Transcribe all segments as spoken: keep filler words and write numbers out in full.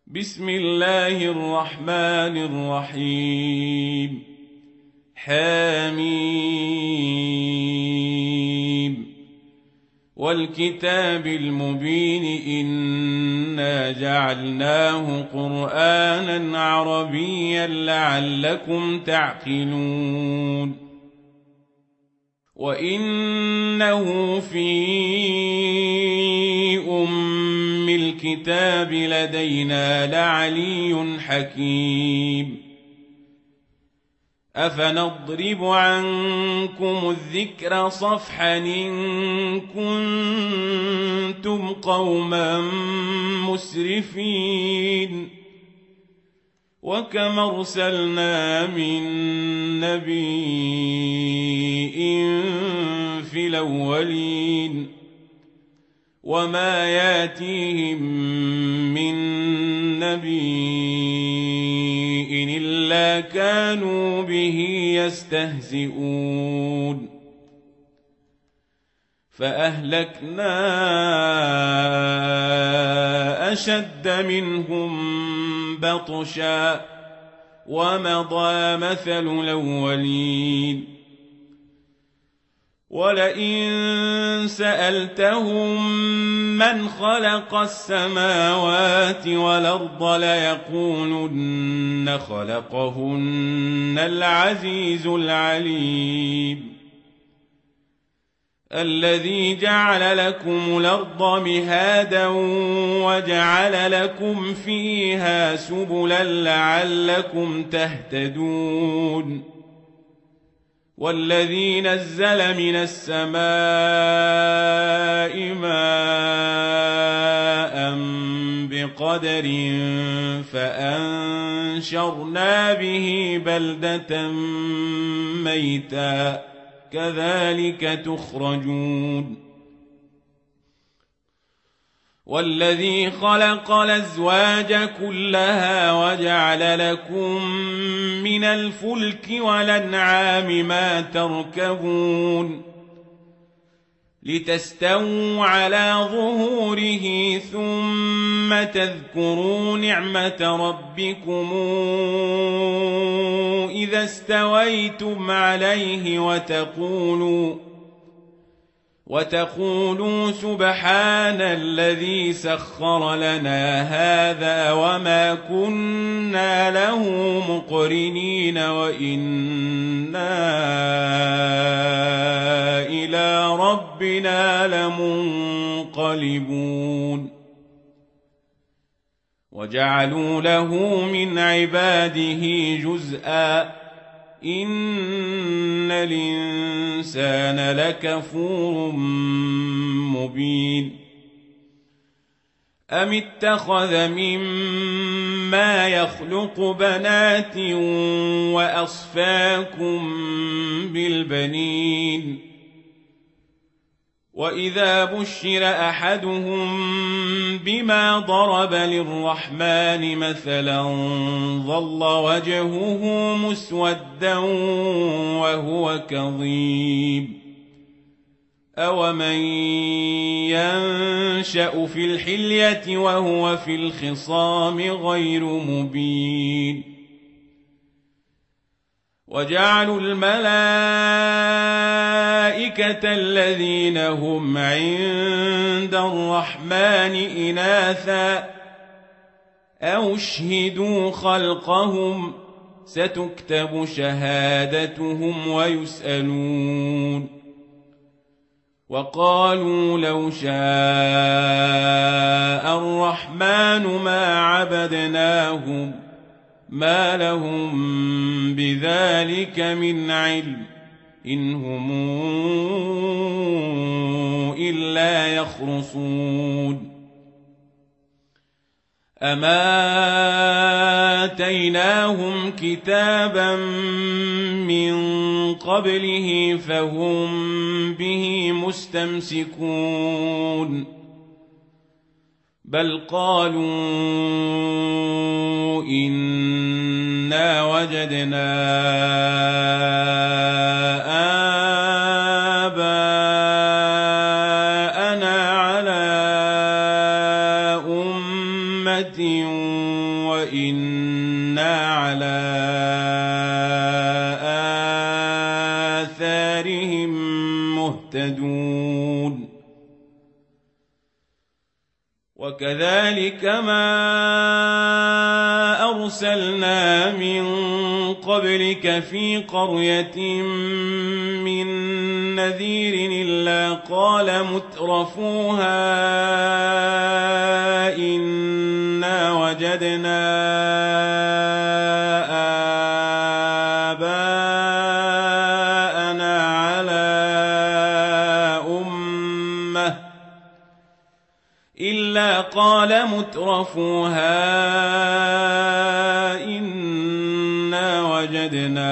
بسم الله الرحمن الرحيم. حميم والكتاب المبين إنا جعلناه قرآنا عربيا لعلكم تعقلون وإنه في أم الكتاب لدينا لعلي حكيم أفنضرب عنكم الذكر صفحا إن كنتم قوما مسرفين وكم أرسلنا من نبي في الأولين وما ياتيهم من نبي إلا كانوا به يستهزئون فأهلكنا أشد منهم بطشا ومضى مثل الأولين ولئن سألتهم من خلق السماوات والأرض ليقولن خلقهن العزيز العليم الذي جعل لكم الأرض مهادا وجعل لكم فيها سبلا لعلكم تهتدون والذي نزل من السماء ماء بقدر فأنشرنا به بلدة ميتا كذلك تخرجون والذي خلق الأزواج كلها وجعل لكم من الفلك والأنعام ما تركبون لتستووا على ظهوره ثم تذكروا نعمة ربكم إذا استويتم عليه وتقولوا وتقولوا سبحان الذي سخر لنا هذا وما كنا له مقرنين وإنا إلى ربنا لمنقلبون وجعلوا له من عباده جزءا إن الإنسان لكفور مبين أم اتخذ مما يخلق بنات وأصفاكم بالبنين وإذا بشر أحدهم بما ضرب للرحمن مثلا ظل وجهه مسودا وهو كظيم أومن ينشأ في الحلية وهو في الخصام غير مبين وجعلوا الملائكة الذين هم عند الرحمن إناثا أو اشهدوا خلقهم ستكتب شهادتهم ويسألون وقالوا لو شاء الرحمن ما عبدناهم ما لهم بذلك من علم إن هم إلا يخرصون أما آتيناهم كتابا من قبله فهم به مستمسكون بل قالوا إنا وجدنا آباءنا على أمة وإنا على آثارهم مهتدون وكذلك ما أرسلنا من قبلك في قرية من نذير إلا قال مترفوها إنا وجدنا آباءنا على أمة إلا قال مترفوها إنا وجدنا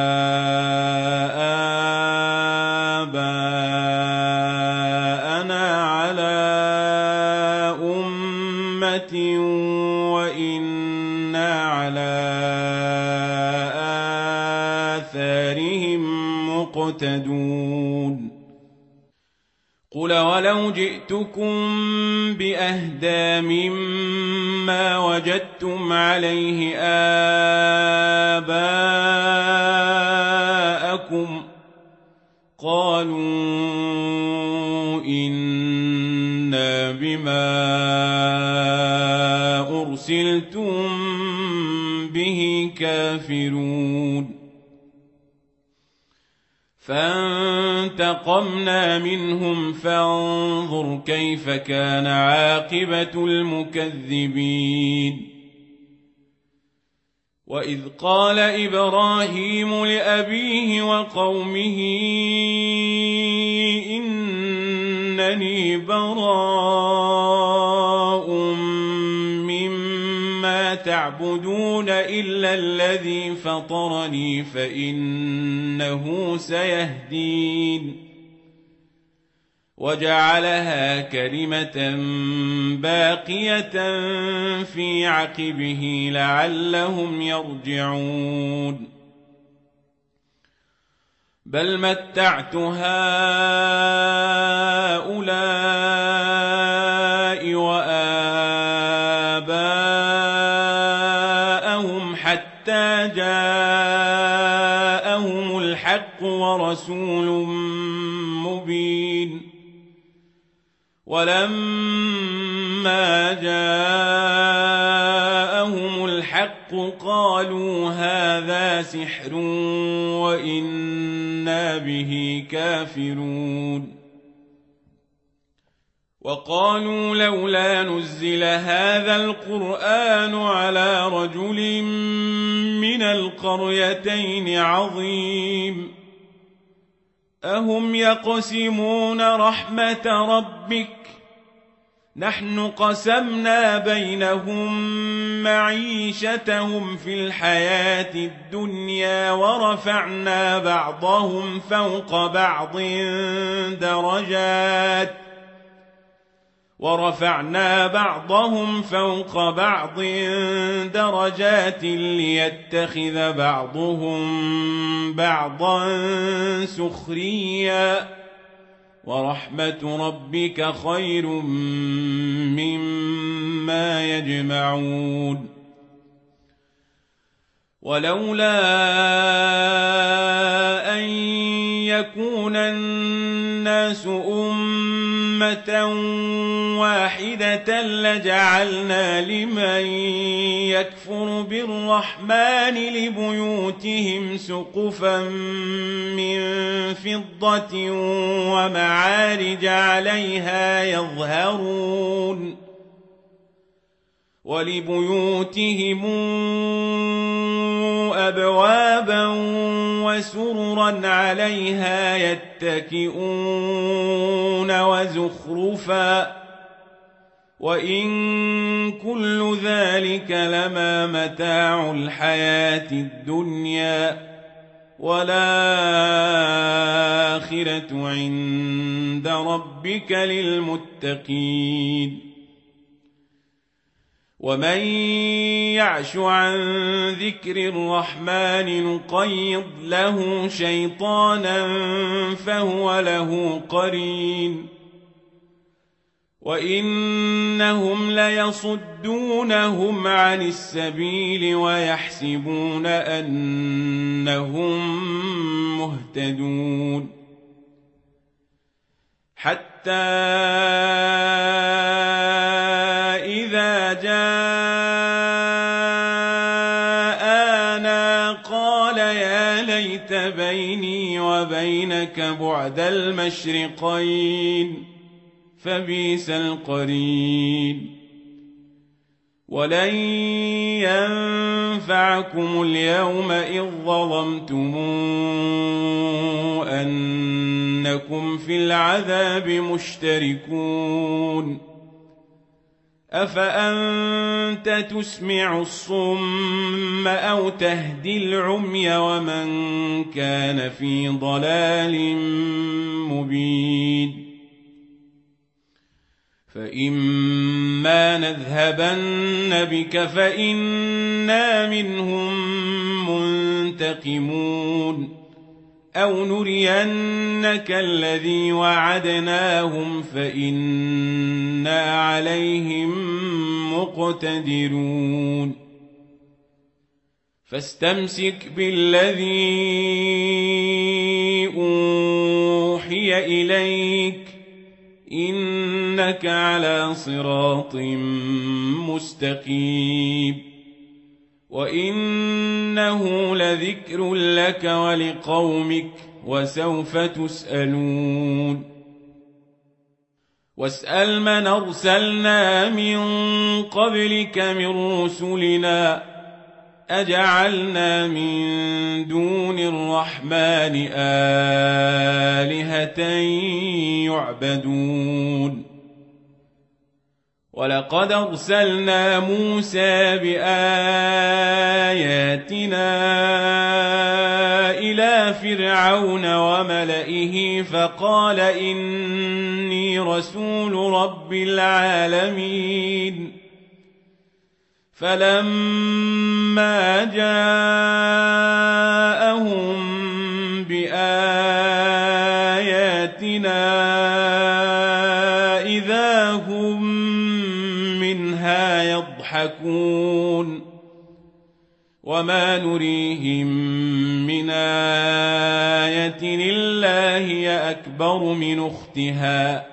آباءنا على أمة وإنا على آثارهم مقتدون قل ولو جئتكم بأهدى مما وجدتم عليه آباءكم قالوا إنا بما أرسلتم به كافرون فانتقمنا منهم فانظر كيف كان عاقبة المكذبين وإذ قال إبراهيم لأبيه وقومه إنني براء مما تعبدون إلا الذي فطرني فإنه سيهدين وجعلها كلمة باقية في عقبه لعلهم يرجعون بل متعت هؤلاء وآباءهم حتى جاءهم الحق ورسول مبين ولما جاءهم الحق قالوا هذا سحر وإنا به كافرون وقالوا لولا نزل هذا القرآن على رجل من القريتين عظيم أهم يقسمون رحمة ربك نحن قسمنا بينهم معيشتهم في الحياة الدنيا ورفعنا بعضهم فوق بعض درجات ورفعنا بعضهم فوق بعض درجات ليتخذ بعضهم بعضا سخريا ورحمة ربك خير مما يجمعون ولولا أن يكون الناس أمة واحدة لجعلنا لمن يكفر بالرحمن لبيوتهم سقفا من فضة ومعارج عليها يظهرون ولبيوتهم أبوابا وسررا عليها يتكئون وزخرفا وإن كل ذلك لما متاع الحياة الدنيا والآخرة عند ربك للمتقين ومن يعش عن ذكر الرحمن نقيض له شيطانا فهو له قرين وإنهم ليصدونهم عن السبيل ويحسبون أنهم مهتدون حتى إذا جاءنا قال يا ليت بيني وبينك بعد المشرقين فبئس القرين ولن ينفعكم اليوم إذ ظلمتم أنكم في العذاب مشتركون أفأنت تسمع الصم أو تهدي العمي ومن كان في ضلال مبين فإما نذهبن بك فإنا منهم منتقمون أو نرينك الذي وعدناهم فإنا عليهم مقتدرون فاستمسك بالذي أوحي إليك إنك على صراط مستقيم وإنه لذكر لك ولقومك وسوف تسألون واسأل من أرسلنا من قبلك من رسلنا أجعلنا من دون الرحمن آلهة يعبدون ولقد أرسلنا موسى بآياتنا إلى فرعون وملئه فقال إني رسول رب العالمين فلما جاءهم بآياتنا إذا هم منها يضحكون وما نريهم من آية إلا هي أكبر من أختها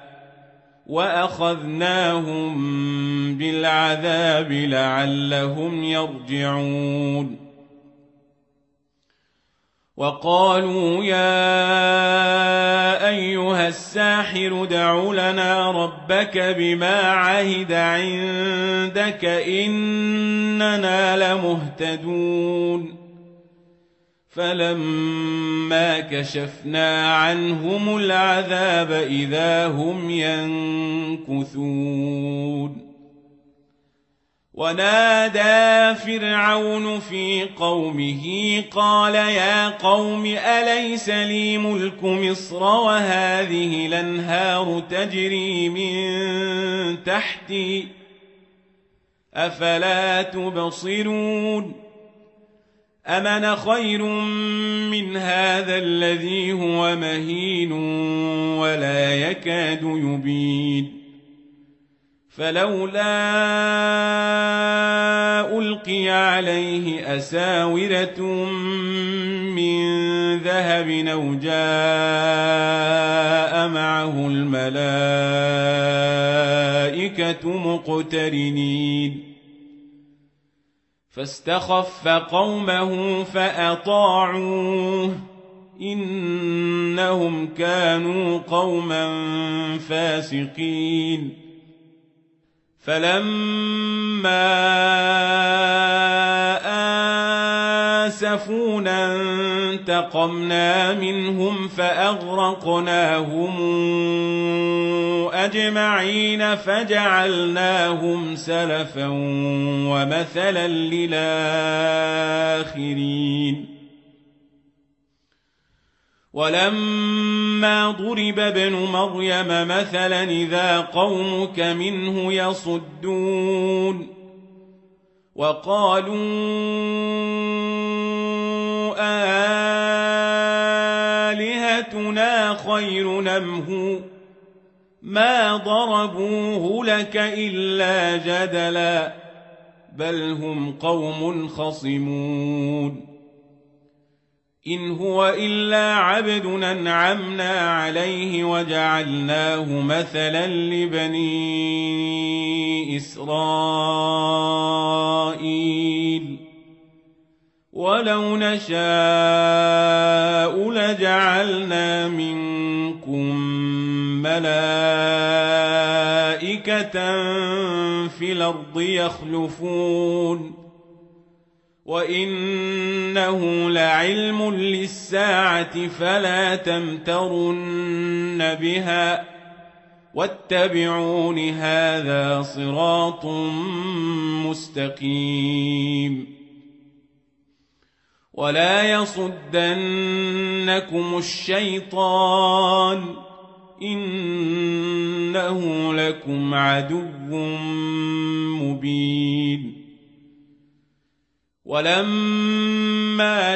وأخذناهم بالعذاب لعلهم يرجعون وقالوا يا أيها الساحر ادع لنا ربك بما عهد عندك إننا لمهتدون فلما كشفنا عنهم العذاب إذا هم ينكثون ونادى فرعون في قومه قال يا قوم أليس لي ملك مصر وهذه الأنهار تجري من تحتي أفلا تبصرون أمن خير من هذا الذي هو مهين ولا يكاد يبين فلولا ألقي عليه أساورة من ذهب أو جاء معه الملائكة مقترنين فاستخف قومه فأطاعوه إنهم كانوا قوما فاسقين فلما آسفونا انتقمنا منهم فأغرقناهم أجمعين فجعلناهم سلفا ومثلا للآخرين ولما ضرب ابن مريم مثلا إذا قومك منه يصدون وقالوا آلهتنا خير أم هو ما ضربوه لك إلا جدلا بل هم قوم خصمون إن هو إلا عبد أنعمنا عليه وجعلناه مثلا لبني إسرائيل ولو نشاء لجعلنا منكم ملائكة في الأرض يخلفون وإنه لعلم للساعة فلا تمترن بها واتبعون هذا صراط مستقيم ولا يصدنكم الشيطان إنه لكم عدو مبين ولما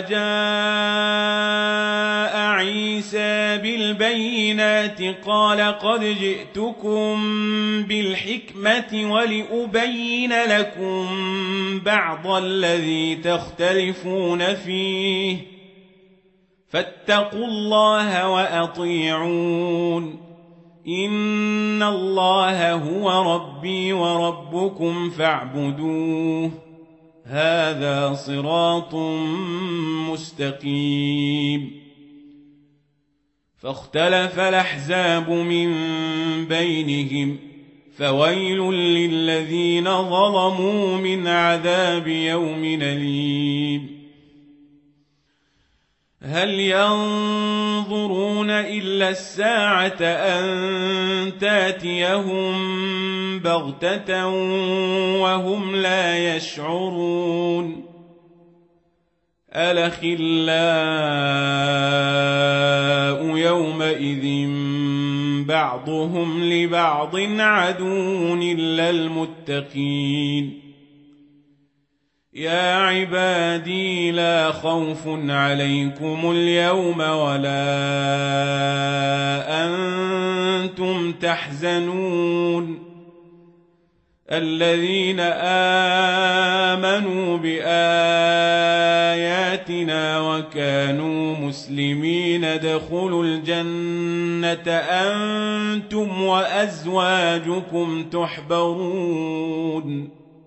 جاء عيسى بالبينات قال قد جئتكم بالحكمة ولأبين لكم بعض الذي تختلفون فيه فاتقوا الله وأطيعون إن الله هو ربي وربكم فاعبدوه هذا صراط مستقيم فاختلف الأحزاب من بينهم فويل للذين ظلموا من عذاب يوم أليم هل ينظرون إلا الساعة أن تأتيهم بغتة وهم لا يشعرون الأخلاء يومئذ بعضهم لبعض عدو إلا المتقين يا عبادي لا خوف عليكم اليوم ولا أنتم تحزنون الذين آمنوا بآياتنا وكانوا مسلمين ادخلوا الجنة أنتم وأزواجكم تحبرون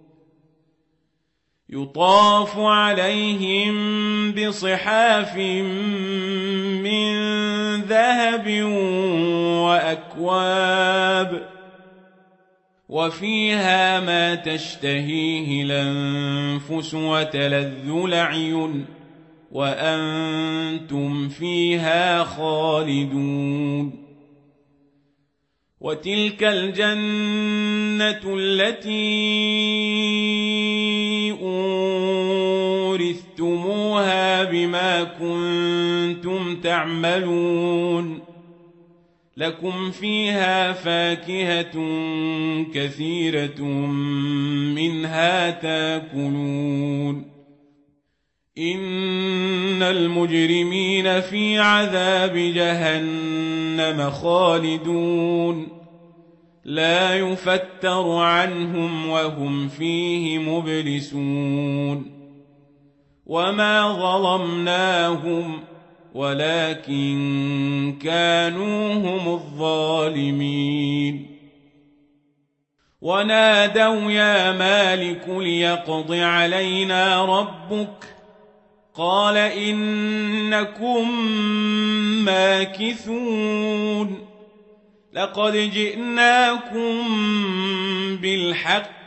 يطاف عليهم بصحاف من ذهب وأكواب وفيها ما تشتهيه الأنفس وتلذ الأعين وأنتم فيها خالدون وتلك الجنة التي أورثتموها بما كنتم تعملون لكم فيها فاكهة كثيرة منها تاكلون إن المجرمين في عذاب جهنم خالدون لا يفتر عنهم وهم فيه مبلسون وما ظلمناهم ولكن كانوا هم الظالمين ونادوا يا مالك ليقض علينا ربك قال إنكم ماكثون لقد جئناكم بالحق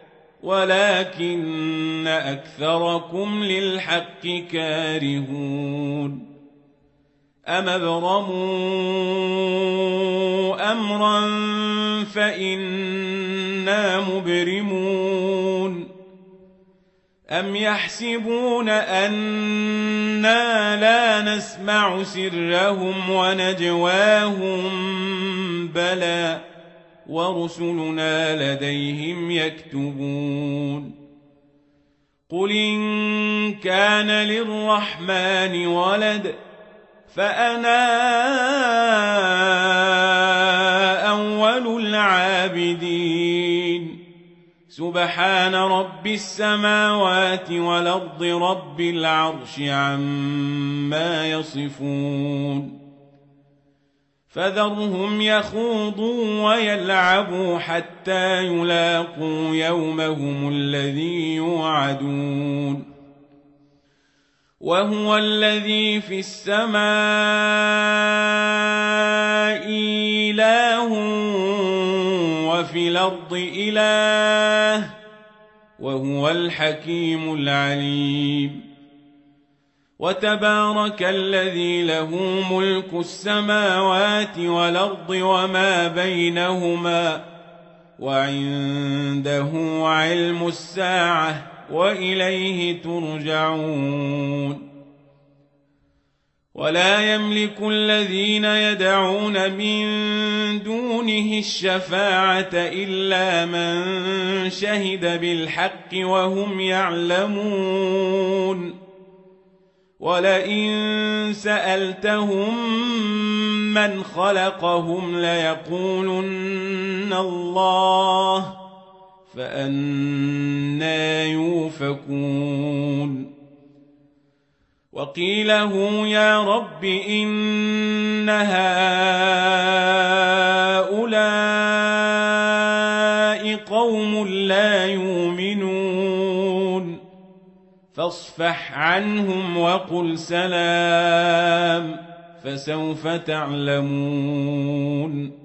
ولكن أكثركم للحق كارهون أم ابرموا أمرا فإنا مبرمون أم يحسبون أنا لا نسمع سرهم ونجواهم بلى ورسلنا لديهم يكتبون قل إن كان للرحمن ولد فأنا أول العابدين سبحان رب السماوات والأرض رب العرش عما يصفون فذرهم يخوضوا ويلعبوا حتى يلاقوا يومهم الذي يوعدون وهو الذي في السماء إله وفي الأرض إله وهو الحكيم العليم وتبارك الذي له ملك السماوات والأرض وما بينهما وعنده علم الساعة وإليه ترجعون ولا يملك الذين يدعون من دونه الشفاعة إلا من شهد بالحق وهم يعلمون ولئن سألتهم من خلقهم ليقولن الله فأنى يؤفكون وقيله يا رب إن هؤلاء قوم لا يؤمنون فاصفح عنهم وقل سلام فسوف تعلمون